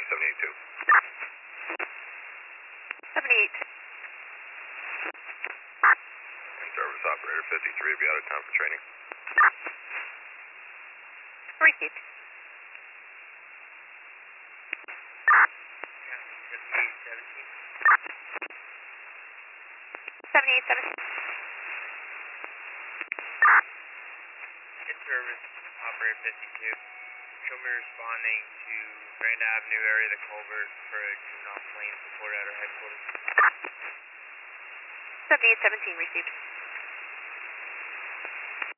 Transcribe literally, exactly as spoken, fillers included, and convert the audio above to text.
seventy-eight two. seventy-eight. Service operator fifty-three, be out of time for training. Received. seventy-eight seventeen. Good service, operator fifty-two. Show me responding to Grand Avenue area of the culvert for a juvenile plane support at our headquarters. seventy-eight seventeen received.